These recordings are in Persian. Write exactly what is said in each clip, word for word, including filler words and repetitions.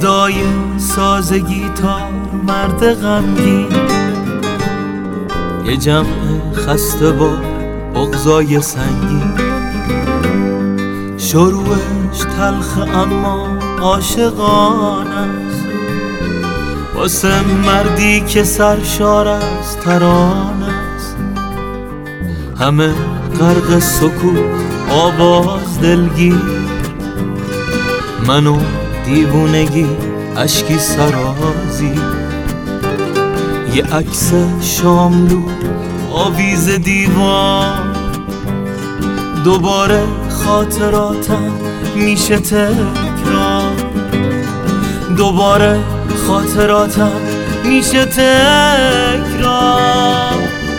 صدای ساز گیتار مرد غمگین، یه جمع خسته با بغضای سنگین. شروعش تلخ اما عاشقانه است، واسه مردی که سرشار از ترانه است. همه غرق سکوت آواز دلگیر، منو دیوونگی اشکی سرازی. یه عکس شاملو آویز دیوان، دوباره خاطراتم میشه تکرار. دوباره خاطراتم میشه تکرار.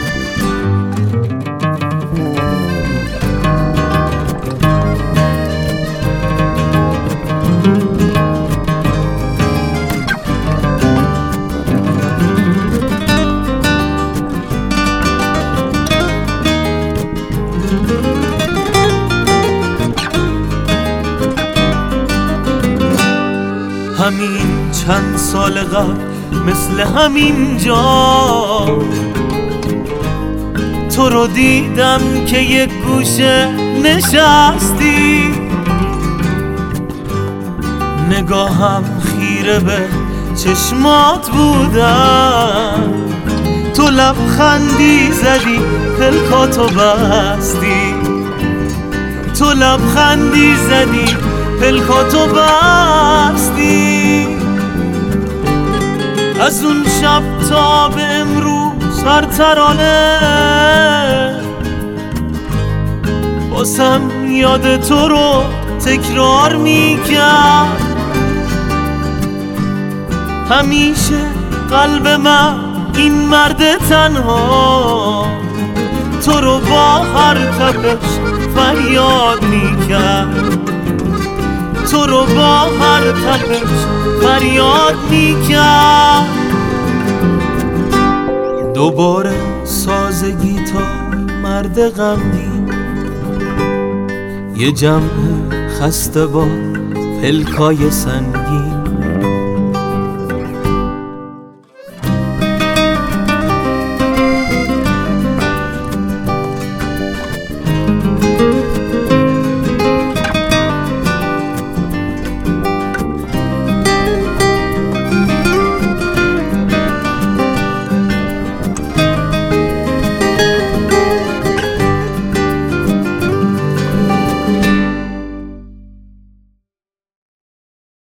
همین چند سال قبل مثل همین جا تو رو دیدم که یک گوشه نشستی. نگاهم خیره به چشمات بودم، تو لبخندی زدی پلکاتو بستی. تو لبخندی زدی پلکاتو بستی. از اون شب تا به امروز هر ترانه باسم یاد تو رو تکرار میکرد. همیشه قلب من این مرد تنها تو رو با هر تپش فریاد میکرد. تو رو با هر تپش فریاد میکرد. دوباره ساز گیتار مرد غمگین، یه جمع خسته با پلکای سنگین.